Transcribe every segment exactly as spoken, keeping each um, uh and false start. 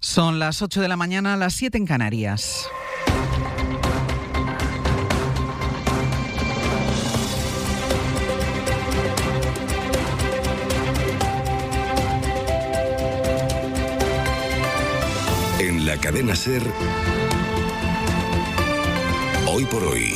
Son las ocho de la mañana, las siete en Canarias. En la cadena SER, Hoy por Hoy,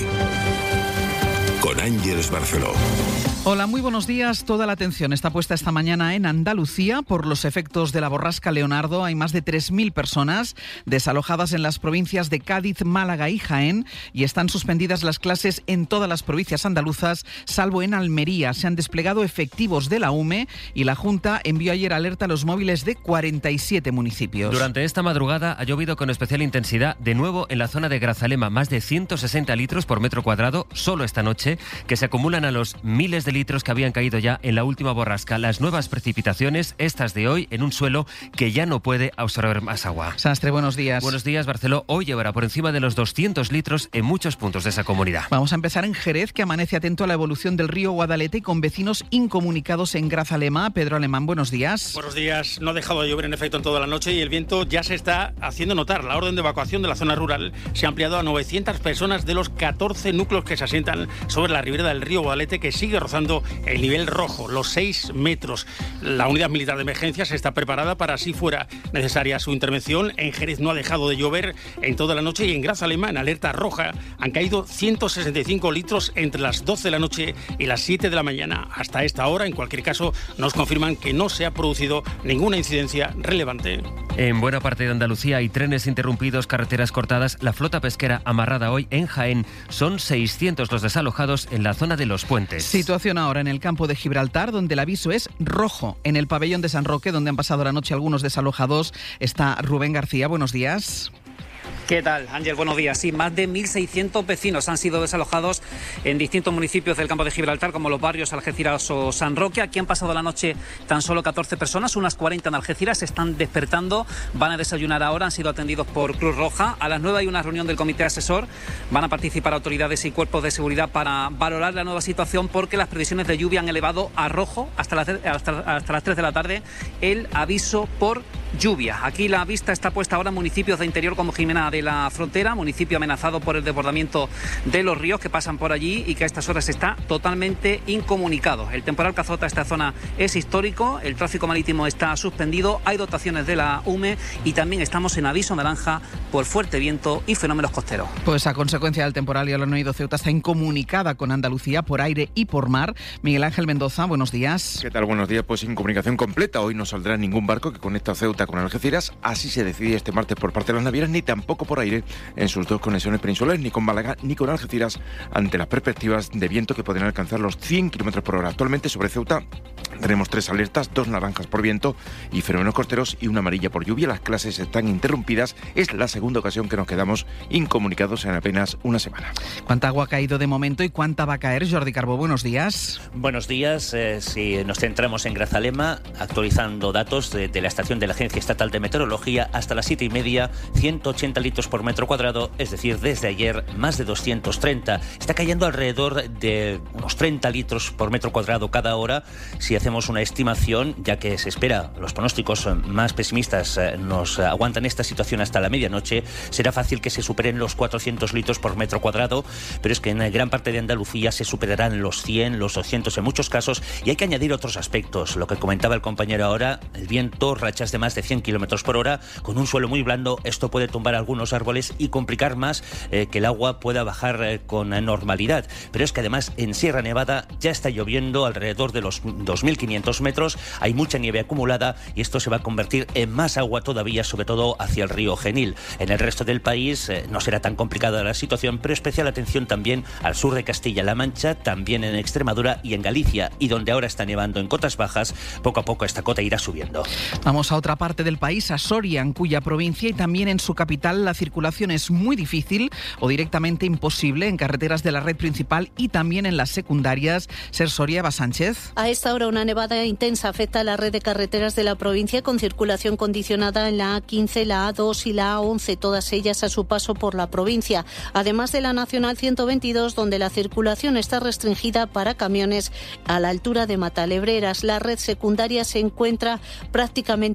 con Ángeles Barceló. Hola, muy buenos días. Toda la atención está puesta esta mañana en Andalucía por los efectos de la borrasca Leonardo. Hay más de tres mil personas desalojadas en las provincias de Cádiz, Málaga y Jaén y están suspendidas las clases en todas las provincias andaluzas, salvo en Almería. Se han desplegado efectivos de la U M E y la Junta envió ayer alerta a los móviles de cuarenta y siete municipios. Durante esta madrugada ha llovido con especial intensidad de nuevo en la zona de Grazalema, más de ciento sesenta litros por metro cuadrado solo esta noche, que se acumulan a los miles de litros que habían caído ya en la última borrasca. Las nuevas precipitaciones, estas de hoy, en un suelo que ya no puede absorber más agua. Sastre, buenos días. Buenos días, Barceló. Hoy llevará por encima de los doscientos litros en muchos puntos de esa comunidad. Vamos a empezar en Jerez, que amanece atento a la evolución del río Guadalete y con vecinos incomunicados en Grazalema. Pedro Alemán, buenos días. Buenos días. No ha dejado de llover en efecto en toda la noche y el viento ya se está haciendo notar. La orden de evacuación de la zona rural se ha ampliado a novecientas personas de los catorce núcleos que se asientan sobre la ribera del río Guadalete, que sigue rozando el nivel rojo, los seis metros. La unidad militar de emergencias está preparada para, si fuera necesaria su intervención. En Jerez no ha dejado de llover en toda la noche y en Grazalema, en alerta roja, han caído ciento sesenta y cinco litros entre las doce de la noche y las siete de la mañana. Hasta esta hora, en cualquier caso, nos confirman que no se ha producido ninguna incidencia relevante. En buena parte de Andalucía hay trenes interrumpidos, carreteras cortadas. La flota pesquera amarrada hoy en Jaén. Son seiscientos los desalojados en la zona de los puentes. Situación ahora en el campo de Gibraltar, donde el aviso es rojo. En el pabellón de San Roque, donde han pasado la noche algunos desalojados, está Rubén García. Buenos días. ¿Qué tal, Ángel? Buenos días. Sí, más de mil seiscientos vecinos han sido desalojados en distintos municipios del campo de Gibraltar, como los barrios Algeciras o San Roque. Aquí han pasado la noche tan solo catorce personas, unas cuarenta en Algeciras, se están despertando, van a desayunar ahora, han sido atendidos por Cruz Roja. A las nueve hay una reunión del comité asesor, van a participar autoridades y cuerpos de seguridad para valorar la nueva situación, porque las previsiones de lluvia han elevado a rojo hasta las, hasta, hasta las tres de la tarde el aviso por lluvia. Aquí la vista está puesta ahora en municipios de interior como Jimena de la Frontera, municipio amenazado por el desbordamiento de los ríos que pasan por allí y que a estas horas está totalmente incomunicado. El temporal que azota esta zona es histórico, el tráfico marítimo está suspendido, hay dotaciones de la U M E y también estamos en aviso naranja por fuerte viento y fenómenos costeros. Pues a consecuencia del temporal, ya lo han oído, Ceuta está incomunicada con Andalucía por aire y por mar. Miguel Ángel Mendoza, buenos días. ¿Qué tal? Buenos días. Pues sin comunicación completa. Hoy no saldrá ningún barco que conecta a Ceuta con Algeciras. Así se decidió este martes por parte de las navieras, ni tampoco por aire en sus dos conexiones peninsulares, ni con Málaga ni con Algeciras, ante las perspectivas de viento que podrían alcanzar los cien kilómetros por hora. Actualmente sobre Ceuta tenemos tres alertas, dos naranjas por viento y fenómenos costeros y una amarilla por lluvia. Las clases están interrumpidas. Es la segunda ocasión que nos quedamos incomunicados en apenas una semana. ¿Cuánta agua ha caído de momento y cuánta va a caer? Jordi Carbó, buenos días. Buenos días. Eh, si nos centramos en Grazalema, actualizando datos de, de la estación de la Agencia Estatal de Meteorología, hasta las siete y media, ciento ochenta litros por metro cuadrado, es decir, desde ayer más de doscientos treinta. Está cayendo alrededor de unos treinta litros por metro cuadrado cada hora. Si hacemos una estimación, ya que se espera, los pronósticos más pesimistas nos aguantan esta situación hasta la medianoche, será fácil que se superen los cuatrocientos litros por metro cuadrado, pero es que en gran parte de Andalucía se superarán los cien, los doscientos en muchos casos, y hay que añadir otros aspectos. Lo que comentaba el compañero ahora, el viento, rachas de más de cien kilómetros por hora, con un suelo muy blando. Esto puede tumbar algunos árboles y complicar más eh, que el agua pueda bajar eh, con normalidad. Pero es que además en Sierra Nevada ya está lloviendo alrededor de los dos mil quinientos metros, hay mucha nieve acumulada y esto se va a convertir en más agua todavía, sobre todo hacia el río Genil. En el resto del país eh, no será tan complicada la situación, pero especial atención también al sur de Castilla-La Mancha, también en Extremadura y en Galicia, y donde ahora está nevando en cotas bajas, poco a poco esta cota irá subiendo. Vamos a otra parte del país, a Soria, en cuya provincia y también en su capital la circulación es muy difícil o directamente imposible en carreteras de la red principal y también en las secundarias. Ser Soria, Eva Sánchez. A esta hora una nevada intensa afecta a la red de carreteras de la provincia, con circulación condicionada en la A quince, la A dos y la A once, todas ellas a su paso por la provincia. Además de la Nacional ciento veintidós, donde la circulación está restringida para camiones a la altura de Matalebreras. La red secundaria se encuentra prácticamente toda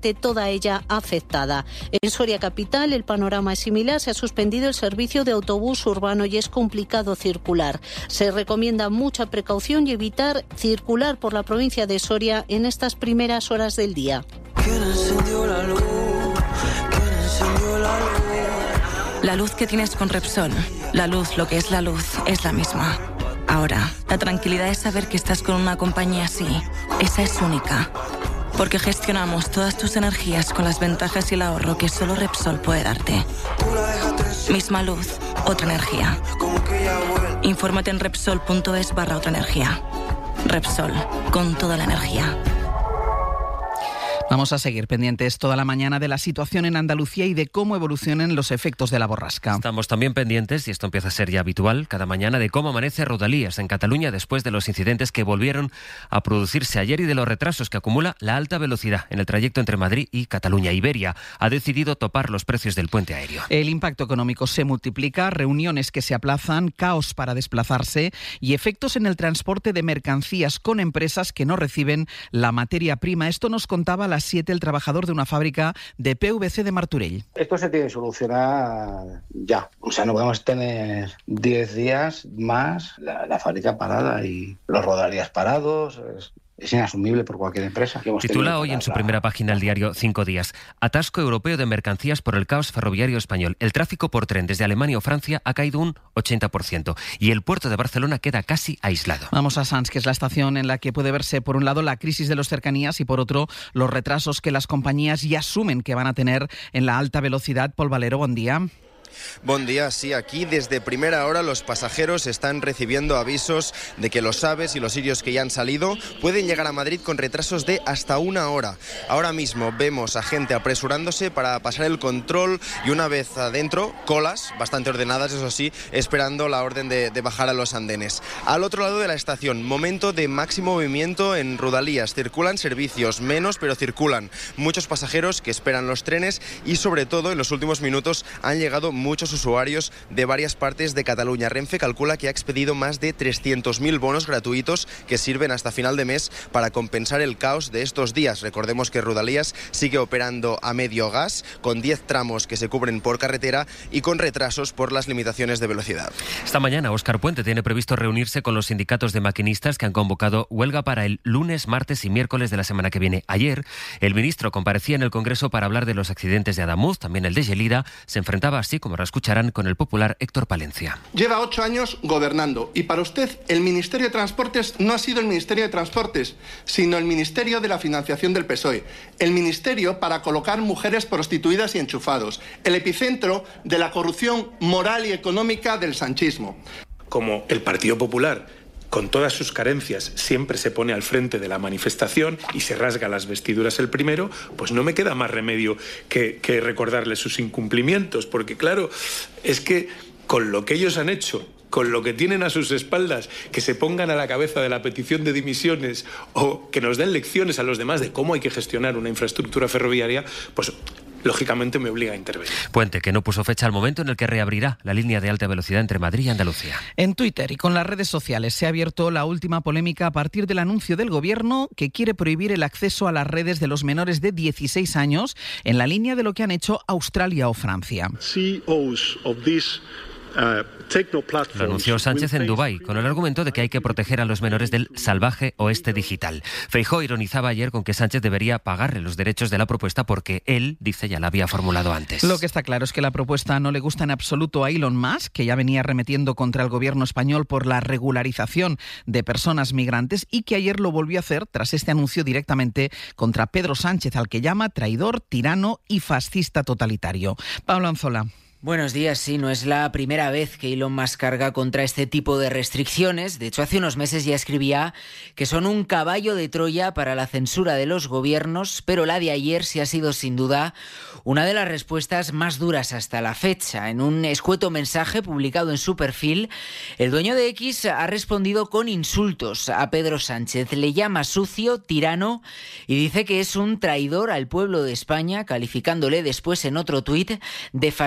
toda ella afectada. En Soria capital el panorama es similar, se ha suspendido el servicio de autobús urbano y es complicado circular. Se recomienda mucha precaución y evitar circular por la provincia de Soria en estas primeras horas del día. ¿Quién encendió la luz? ¿Quién encendió la luz? La luz que tienes con Repsol, la luz, lo que es la luz, es la misma. Ahora, la tranquilidad es saber que estás con una compañía así. Esa es única. Porque gestionamos todas tus energías con las ventajas y el ahorro que solo Repsol puede darte. Misma luz, otra energía. Infórmate en Repsol.es barra otra energía. Repsol, con toda la energía. Vamos a seguir pendientes toda la mañana de la situación en Andalucía y de cómo evolucionen los efectos de la borrasca. Estamos también pendientes, y esto empieza a ser ya habitual, cada mañana de cómo amanece Rodalías en Cataluña después de los incidentes que volvieron a producirse ayer y de los retrasos que acumula la alta velocidad en el trayecto entre Madrid y Cataluña. Iberia ha decidido topar los precios del puente aéreo. El impacto económico se multiplica, reuniones que se aplazan, caos para desplazarse y efectos en el transporte de mercancías con empresas que no reciben la materia prima. Esto nos contaba la siete el trabajador de una fábrica de P V C de Martorell. Esto se tiene que solucionar ya. O sea, no podemos tener diez días más la, la fábrica parada y los Rodalías parados. Es, es inasumible por cualquier empresa. Titula hoy en su primera página el diario Cinco Días: Atasco europeo de mercancías por el caos ferroviario español. El tráfico por tren desde Alemania o Francia ha caído un ochenta por ciento y el puerto de Barcelona queda casi aislado. Vamos a Sants, que es la estación en la que puede verse por un lado la crisis de los cercanías y por otro los retrasos que las compañías ya asumen que van a tener en la alta velocidad. Paul Valero, buen día. Buen día, sí, aquí desde primera hora los pasajeros están recibiendo avisos de que los aves y los sirios que ya han salido pueden llegar a Madrid con retrasos de hasta una hora. Ahora mismo vemos a gente apresurándose para pasar el control y una vez adentro, colas bastante ordenadas, eso sí, esperando la orden de, de bajar a los andenes. Al otro lado de la estación, momento de máximo movimiento en Rodalías. Circulan servicios, menos, pero circulan. Muchos pasajeros que esperan los trenes y sobre todo en los últimos minutos han llegado muchos usuarios de varias partes de Cataluña. Renfe calcula que ha expedido más de trescientos mil bonos gratuitos que sirven hasta final de mes para compensar el caos de estos días. Recordemos que Rodalías sigue operando a medio gas, con diez tramos que se cubren por carretera y con retrasos por las limitaciones de velocidad. Esta mañana Óscar Puente tiene previsto reunirse con los sindicatos de maquinistas que han convocado huelga para el lunes, martes y miércoles de la semana que viene. Ayer, el ministro comparecía en el Congreso para hablar de los accidentes de Adamuz, también el de Gelida. Se enfrentaba así, como ahora escucharán, con el popular Héctor Palencia. Lleva ocho años gobernando y para usted el Ministerio de Transportes no ha sido el Ministerio de Transportes, sino el Ministerio de la Financiación del P S O E. El Ministerio para colocar mujeres prostituidas y enchufados. El epicentro de la corrupción moral y económica del sanchismo. Como el Partido Popular, con todas sus carencias, siempre se pone al frente de la manifestación y se rasga las vestiduras el primero, pues no me queda más remedio que, que recordarles sus incumplimientos, porque claro, es que con lo que ellos han hecho, con lo que tienen a sus espaldas, que se pongan a la cabeza de la petición de dimisiones o que nos den lecciones a los demás de cómo hay que gestionar una infraestructura ferroviaria, pues lógicamente me obliga a intervenir. Puente, que no puso fecha al momento en el que reabrirá la línea de alta velocidad entre Madrid y Andalucía. En Twitter y con las redes sociales se ha abierto la última polémica a partir del anuncio del Gobierno que quiere prohibir el acceso a las redes de los menores de dieciséis años en la línea de lo que han hecho Australia o Francia. C E Os of this Uh, Lo anunció Sánchez en Dubái, con el argumento de que hay que proteger a los menores del salvaje oeste digital. Feijóo ironizaba ayer con que Sánchez debería pagarle los derechos de la propuesta porque él, dice, ya la había formulado antes. Lo que está claro es que la propuesta no le gusta en absoluto a Elon Musk, que ya venía arremetiendo contra el gobierno español por la regularización de personas migrantes y que ayer lo volvió a hacer tras este anuncio directamente contra Pedro Sánchez, al que llama traidor, tirano y fascista totalitario. Pablo Anzola. Buenos días. Sí, no es la primera vez que Elon Musk carga contra este tipo de restricciones. De hecho, hace unos meses ya escribía que son un caballo de Troya para la censura de los gobiernos, pero la de ayer sí ha sido sin duda una de las respuestas más duras hasta la fecha. En un escueto mensaje publicado en su perfil, el dueño de X ha respondido con insultos a Pedro Sánchez. Le llama sucio, tirano y dice que es un traidor al pueblo de España, calificándole después en otro tuit de fascista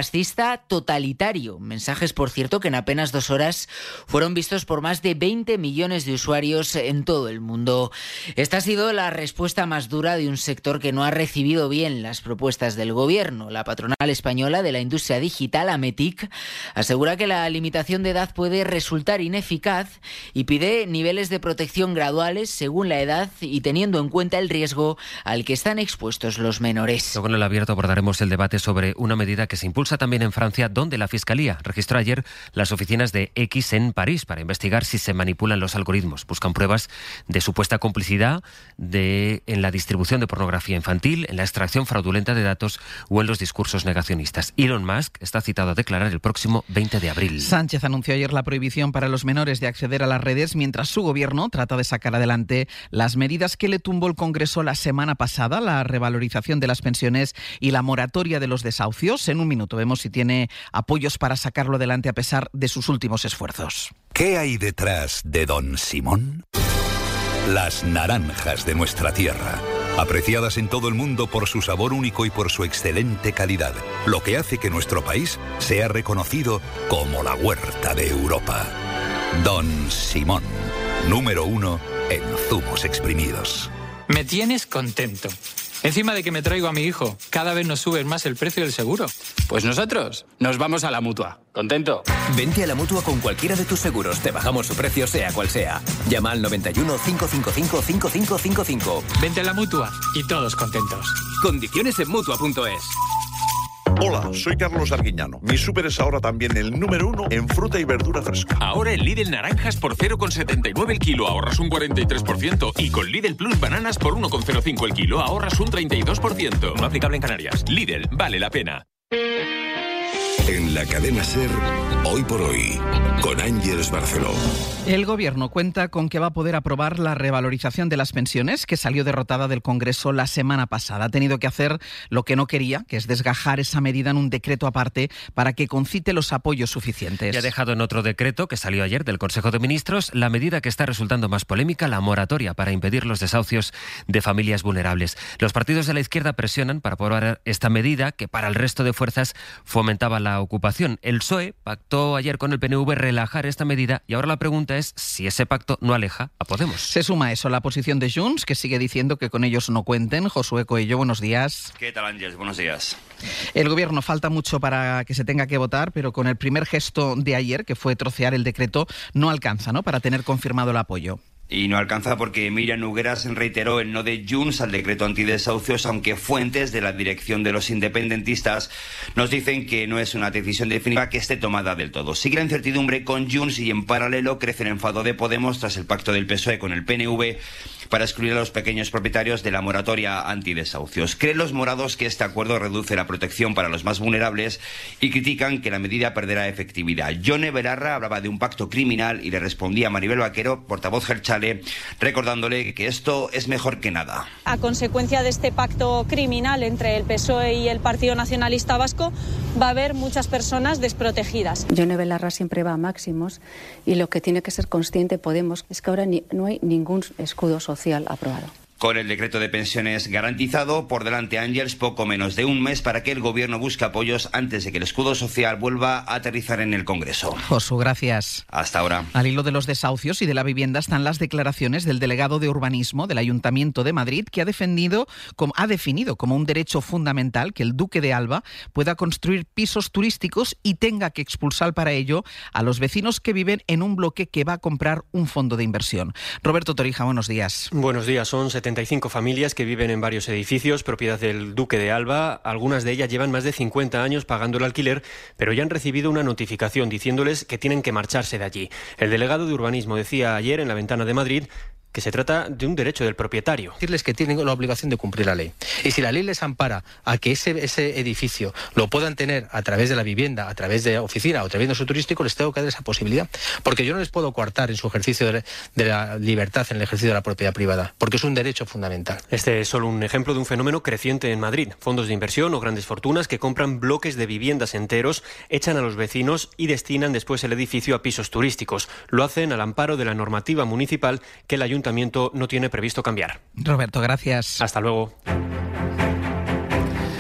comunista totalitario. Mensajes, por cierto, que en apenas dos horas fueron vistos por más de veinte millones de usuarios en todo el mundo. Esta ha sido la respuesta más dura de un sector que no ha recibido bien las propuestas del gobierno. La patronal española de la industria digital, Ametic, asegura que la limitación de edad puede resultar ineficaz y pide niveles de protección graduales según la edad y teniendo en cuenta el riesgo al que están expuestos los menores. Luego en el abierto abordaremos el debate sobre una medida que se impulsa también en Francia, donde la Fiscalía registró ayer las oficinas de X en París para investigar si se manipulan los algoritmos. Buscan pruebas de supuesta complicidad de, en la distribución de pornografía infantil, en la extracción fraudulenta de datos o en los discursos negacionistas. Elon Musk está citado a declarar el próximo veinte de abril. Sánchez anunció ayer la prohibición para los menores de acceder a las redes mientras su gobierno trata de sacar adelante las medidas que le tumbó el Congreso la semana pasada, la revalorización de las pensiones y la moratoria de los desahucios. En un minuto vemos si tiene apoyos para sacarlo adelante a pesar de sus últimos esfuerzos. ¿Qué hay detrás de Don Simón? Las naranjas de nuestra tierra, apreciadas en todo el mundo por su sabor único y por su excelente calidad, lo que hace que nuestro país sea reconocido como la huerta de Europa. Don Simón, número uno en zumos exprimidos. Me tienes contento. Encima de que me traigo a mi hijo, cada vez nos subes más el precio del seguro. Pues nosotros nos vamos a la Mutua. ¿Contento? Vente a la Mutua con cualquiera de tus seguros. Te bajamos su precio sea cual sea. Llama al noventa y uno, cinco cinco cinco, cinco cinco cinco cinco. Vente a la Mutua y todos contentos. Condiciones en Mutua punto es. Hola, soy Carlos Arguiñano. Mi súper es ahora también el número uno en fruta y verdura fresca. Ahora en Lidl naranjas por cero coma setenta y nueve el kilo ahorras un cuarenta y tres por ciento y con Lidl Plus bananas por uno coma cero cinco el kilo ahorras un treinta y dos por ciento. No aplicable en Canarias. Lidl, vale la pena. En la cadena SER, hoy por hoy, con Ángeles Barceló. El Gobierno cuenta con que va a poder aprobar la revalorización de las pensiones que salió derrotada del Congreso la semana pasada. Ha tenido que hacer lo que no quería, que es desgajar esa medida en un decreto aparte para que concite los apoyos suficientes. Y ha dejado en otro decreto que salió ayer del Consejo de Ministros la medida que está resultando más polémica, la moratoria para impedir los desahucios de familias vulnerables. Los partidos de la izquierda presionan para aprobar esta medida que para el resto de fuerzas fomentaba la ocupación. El P S O E pactó ayer con el P N V relajar esta medida y ahora la pregunta es si ese pacto no aleja a Podemos. Se suma a eso la posición de Junts, que sigue diciendo que con ellos no cuenten. Josué Coello, buenos días. ¿Qué tal, Ángeles? Buenos días. El Gobierno falta mucho para que se tenga que votar, pero con el primer gesto de ayer, que fue trocear el decreto, no alcanza, ¿no?, para tener confirmado el apoyo. Y no alcanza porque Míriam Nogueras reiteró el no de Junts al decreto antidesahucios, aunque fuentes de la dirección de los independentistas nos dicen que no es una decisión definitiva que esté tomada del todo. Sigue la incertidumbre con Junts y en paralelo crece el enfado de Podemos tras el pacto del P S O E con el P N V para excluir a los pequeños propietarios de la moratoria antidesahucios. Creen los morados que este acuerdo reduce la protección para los más vulnerables y critican que la medida perderá efectividad. Yone Belarra hablaba de un pacto criminal y le respondía a Maribel Vaquero, portavoz Gelchale, recordándole que esto es mejor que nada. A consecuencia de este pacto criminal entre el P S O E y el Partido Nacionalista Vasco, va a haber muchas personas desprotegidas. Yone Belarra siempre va a máximos y lo que tiene que ser consciente Podemos es que ahora ni, no hay ningún escudo social aprobado. Con el decreto de pensiones garantizado, por delante Ángeles, poco menos de un mes para que el Gobierno busque apoyos antes de que el escudo social vuelva a aterrizar en el Congreso. Josu, gracias. Hasta ahora. Al hilo de los desahucios y de la vivienda están las declaraciones del delegado de Urbanismo del Ayuntamiento de Madrid, que ha defendido, como, ha definido como un derecho fundamental que el Duque de Alba pueda construir pisos turísticos y tenga que expulsar para ello a los vecinos que viven en un bloque que va a comprar un fondo de inversión. Roberto Torija, buenos días. Buenos días, son setenta y cinco familias que viven en varios edificios, propiedad del Duque de Alba. Algunas de ellas llevan más de cincuenta años pagando el alquiler, pero ya han recibido una notificación diciéndoles que tienen que marcharse de allí. El delegado de Urbanismo decía ayer en La Ventana de Madrid que se trata de un derecho del propietario. Decirles que tienen la obligación de cumplir la ley. Y si la ley les ampara a que ese, ese edificio lo puedan tener a través de la vivienda, a través de oficina o a través de su turístico, les tengo que dar esa posibilidad. Porque yo no les puedo coartar en su ejercicio de, de la libertad, en el ejercicio de la propiedad privada, porque es un derecho fundamental. Este es solo un ejemplo de un fenómeno creciente en Madrid. Fondos de inversión o grandes fortunas que compran bloques de viviendas enteros, echan a los vecinos y destinan después el edificio a pisos turísticos. Lo hacen al amparo de la normativa municipal que el ayuntamiento no tiene previsto cambiar. Roberto, gracias. Hasta luego. Hemos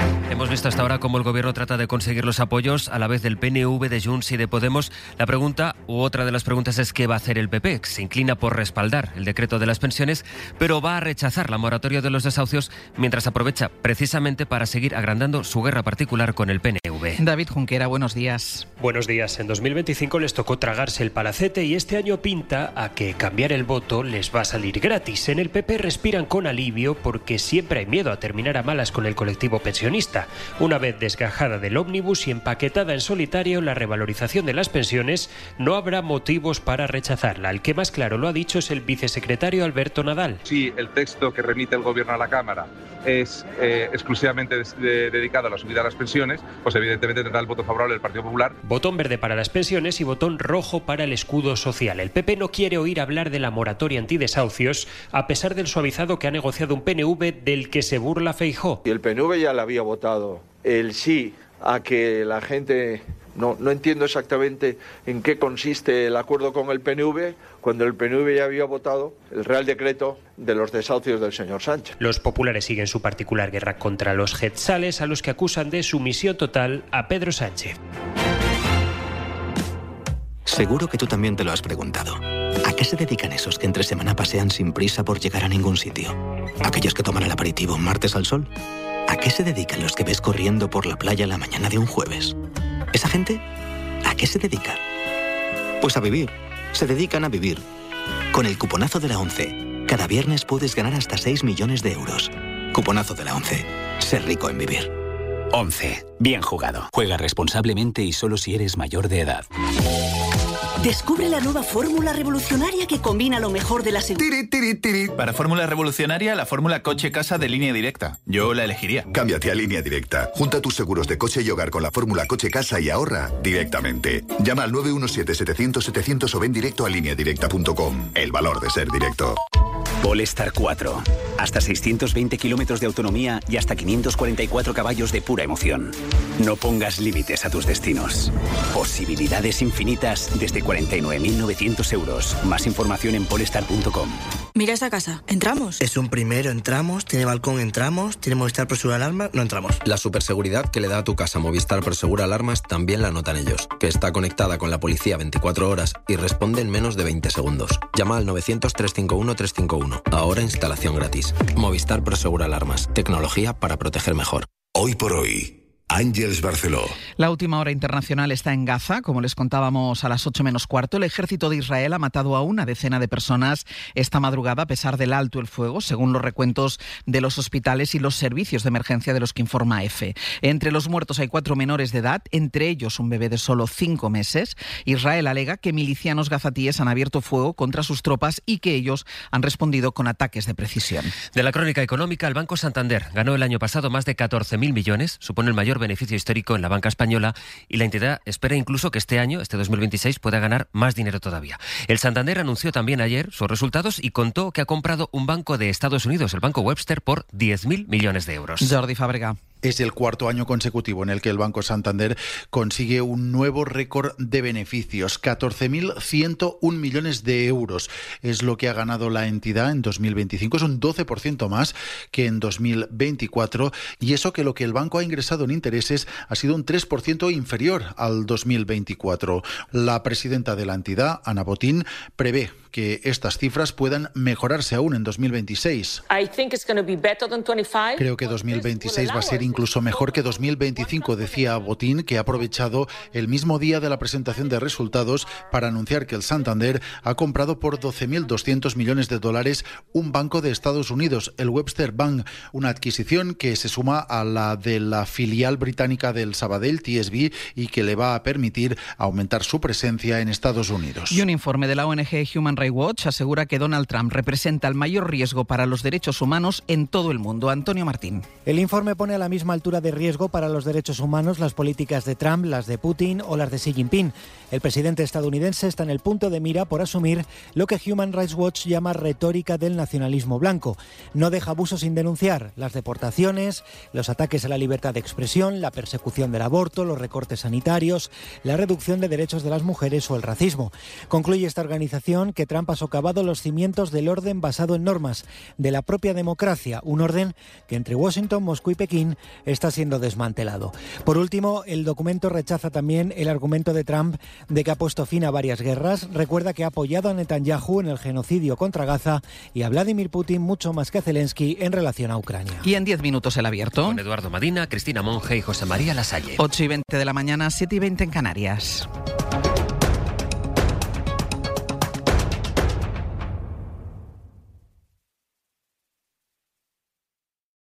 Hemos visto hasta ahora cómo el Gobierno trata de conseguir los apoyos a la vez del P N V, de Junts y de Podemos. La pregunta, u otra de las preguntas, es ¿qué va a hacer el P P? Se inclina por respaldar el decreto de las pensiones, pero va a rechazar la moratoria de los desahucios mientras aprovecha precisamente para seguir agrandando su guerra particular con el P N V. David Junquera, buenos días. Buenos días. En dos mil veinticinco les tocó tragarse el palacete y este año pinta a que cambiar el voto les va a salir gratis. En el P P respiran con alivio porque siempre hay miedo a terminar a malas con el colectivo pensionista. Una vez desgajada del ómnibus y empaquetada en solitario la revalorización de las pensiones, no habrá motivos para rechazarla. El que más claro lo ha dicho es el vicesecretario Alberto Nadal. Si el texto que remite el Gobierno a la Cámara es eh, exclusivamente de, de, dedicado a la subida de las pensiones, pues evidentemente tendrá el voto favorable del Partido Popular. Botón verde para las pensiones y botón rojo para el escudo social. El P P no quiere oír hablar de la moratoria antidesahucios, a pesar del suavizado que ha negociado un P N V del que se burla Feijóo. Y el P N V ya le había votado el sí a que la gente... No, no entiendo exactamente en qué consiste el acuerdo con el P N V, cuando el P N V ya había votado el Real Decreto de los desahucios del señor Sánchez. Los populares siguen su particular guerra contra los jetzales, a los que acusan de sumisión total a Pedro Sánchez. Seguro que tú también te lo has preguntado. ¿A qué se dedican esos que entre semana pasean sin prisa por llegar a ningún sitio? ¿Aquellos que toman el aperitivo un martes al sol? ¿A qué se dedican los que ves corriendo por la playa la mañana de un jueves? ¿Esa gente a qué se dedica? Pues a vivir. Se dedican a vivir. Con el cuponazo de la ONCE, cada viernes puedes ganar hasta seis millones de euros. Cuponazo de la ONCE. Ser rico en vivir. ONCE. Bien jugado. Juega responsablemente y solo si eres mayor de edad. Descubre la nueva fórmula revolucionaria que combina lo mejor de la seguridad. Para fórmula revolucionaria, la fórmula coche-casa de Línea Directa. Yo la elegiría. Cámbiate a Línea Directa. Junta tus seguros de coche y hogar con la fórmula coche-casa y ahorra directamente. Llama al nueve uno siete, setecientos, setecientos o ven directo a línea directa punto com. El valor de ser directo. Polestar cuatro. Hasta seiscientos veinte kilómetros de autonomía y hasta quinientos cuarenta y cuatro caballos de pura emoción. No pongas límites a tus destinos. Posibilidades infinitas desde cuarenta y nueve mil novecientos euros. Más información en polestar punto com. Mira esa casa. ¿Entramos? Es un primero, entramos. Tiene balcón, entramos. Tiene Movistar Prosegur Alarmas, no entramos. La superseguridad que le da a tu casa Movistar Prosegur Alarmas también la notan ellos. Que está conectada con la policía veinticuatro horas y responde en menos de veinte segundos. Llama al novecientos, trescientos cincuenta y uno, trescientos cincuenta y uno. Ahora instalación gratis. Movistar Prosegur Alarmas. Tecnología para proteger mejor. Hoy por hoy. Ángeles Barceló. La última hora internacional está en Gaza. Como les contábamos a las ocho menos cuarto, el ejército de Israel ha matado a una decena de personas esta madrugada a pesar del alto el fuego, según los recuentos de los hospitales y los servicios de emergencia de los que informa EFE. Entre los muertos hay cuatro menores de edad, entre ellos un bebé de solo cinco meses. Israel alega que milicianos gazatíes han abierto fuego contra sus tropas y que ellos han respondido con ataques de precisión. De la crónica económica, el Banco Santander ganó el año pasado más de catorce mil millones, supone el mayor beneficio histórico en la banca española y la entidad espera incluso que este año, este dos mil veintiséis, pueda ganar más dinero todavía. El Santander anunció también ayer sus resultados y contó que ha comprado un banco de Estados Unidos, el Banco Webster, por diez mil millones de euros. Jordi Fábrega. Es el cuarto año consecutivo en el que el Banco Santander consigue un nuevo récord de beneficios, catorce mil ciento uno millones de euros. Es lo que ha ganado la entidad en dos mil veinticinco, es un doce por ciento más que en dos mil veinticuatro, y eso que lo que el banco ha ingresado en intereses ha sido un tres por ciento inferior al dos mil veinticuatro. La presidenta de la entidad, Ana Botín, prevé que estas cifras puedan mejorarse aún en dos mil veintiséis. Creo que dos mil veintiséis va a ser incluso mejor que dos mil veinticinco, decía Botín, que ha aprovechado el mismo día de la presentación de resultados para anunciar que el Santander ha comprado por doce mil doscientos millones de dólares un banco de Estados Unidos, el Webster Bank, una adquisición que se suma a la de la filial británica del Sabadell, T S B, y que le va a permitir aumentar su presencia en Estados Unidos. Y un informe de la O N G Human Rights Watch asegura que Donald Trump representa el mayor riesgo para los derechos humanos en todo el mundo. Antonio Martín. El informe pone a la misma altura de riesgo para los derechos humanos las políticas de Trump, las de Putin o las de Xi Jinping. El presidente estadounidense está en el punto de mira por asumir lo que Human Rights Watch llama retórica del nacionalismo blanco. No deja abusos sin denunciar: las deportaciones, los ataques a la libertad de expresión, la persecución del aborto, los recortes sanitarios, la reducción de derechos de las mujeres o el racismo. Concluye esta organización que Trump Trump ha socavado los cimientos del orden basado en normas, de la propia democracia, un orden que entre Washington, Moscú y Pekín está siendo desmantelado. Por último, el documento rechaza también el argumento de Trump de que ha puesto fin a varias guerras. Recuerda que ha apoyado a Netanyahu en el genocidio contra Gaza y a Vladimir Putin mucho más que a Zelensky en relación a Ucrania. Y en diez minutos el abierto. Con Eduardo Madina, Cristina Monge y José María Lasalle. ocho y veinte de la mañana, siete y veinte en Canarias.